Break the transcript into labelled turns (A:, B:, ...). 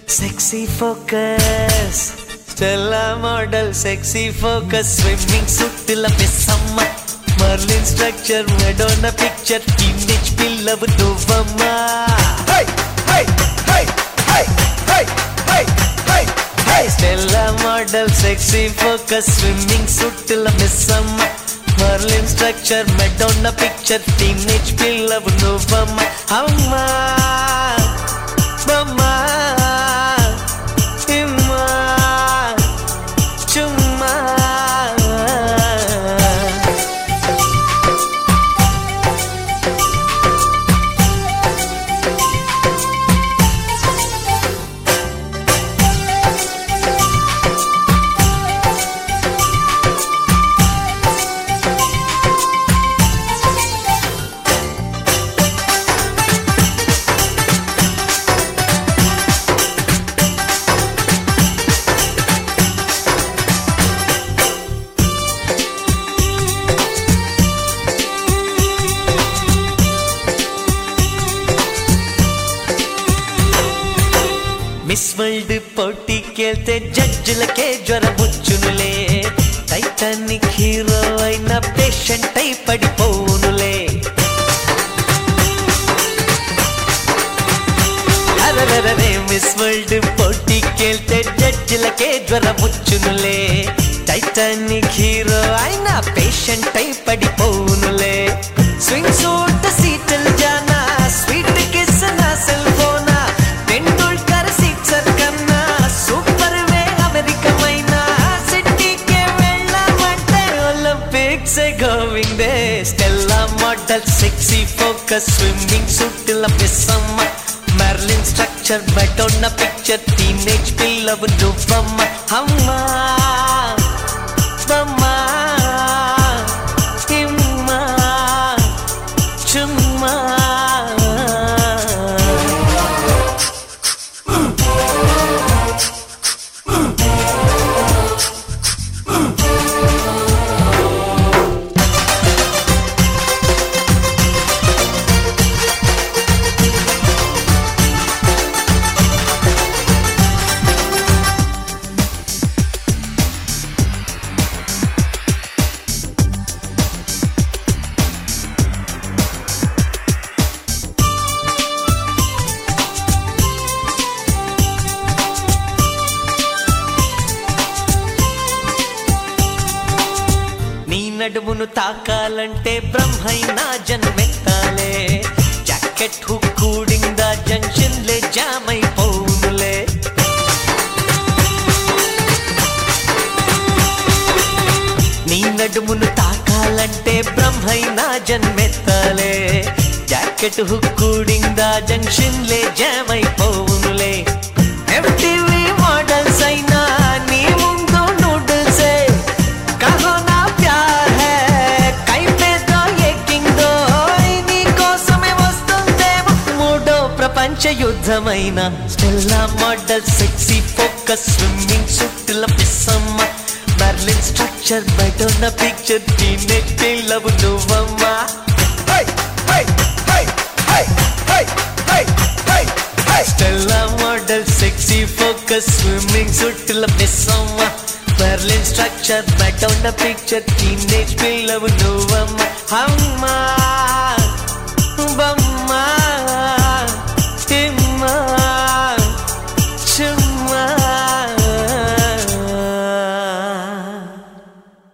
A: Sexy focus, Stella model, sexy focus, swimming suit la pessamma, Merlin structure, Madonna picture, teenage pillavu duvamma.
B: Hey, hey, hey, hey, hey, hey, hey, hey.
A: Stella model, sexy focus, swimming suit la pessamma, Merlin structure, Madonna picture, teenage pillavu duvamma. Amma, mama. Miss world పోటీకెళ్తే జడ్జిలకే జ్వరం వచ్చునులే, Titanic hero అయిన patient అయి పడిపోనులే. అరరరే miss world పోటీకెళ్తే జడ్జిలకే జ్వరం వచ్చునులే, టైటానిక్ హీరో అయిన పేషెంట్ అయి పడిపోనులే. స్వింగ్ సూట్ సీటల్ జానా, స్వీట్ కిస్ నా సెల్ ఫోనా, టెండూల్కర్ సిక్సర్ కన్నా సూపర్ వే అమెరికమైనా, సిటీకే వెళ్ళామంటే Olympics going day. Stella model, sexy focus, swimming suit ల పిస్సమ్మ, Marilyn structure, Madonna picture, teenage పిల్లవు నువ్వమ్మ. అమ్మా బమ్మా ఇమ్మా చుమ్మా. నడుమును తాకాలంటే బ్రహ్మైనా జన్మెత్తాలే, జాకెట్ హుక్ కూడిందా జంక్షన్ లే జామ్ అయిపోనులే. నీ నడుమును తాకాలంటే బ్రహ్మైనా జన్మెత్తాలే, జాకెట్ హుక్ కూడిందా జంక్షన్ లే జామ్ అయిపోనులే. MTV మోడల్స్ అయినా నీ ముందు నూడిల్సే, కహో నా ప్యార్ హై కై పే దో యే కింగ్ దో, నీ కోసమే వస్తుందేమో మూడో ప్రపంచ యుద్ధమైన. Stella model, sexy focus, swimming suit ల పిస్సమ్మ, Marilyn structure, Madonna picture, teenage పిల్లవు నువ్వమ్మ.
B: Hey, hey, hey, hey, hey, hey, hey, hey.
A: Stella model, sexy focus, swimming suit la pessamma, Merlin structure, Madonna picture, teenage pillavu nuvamma. Amma bamma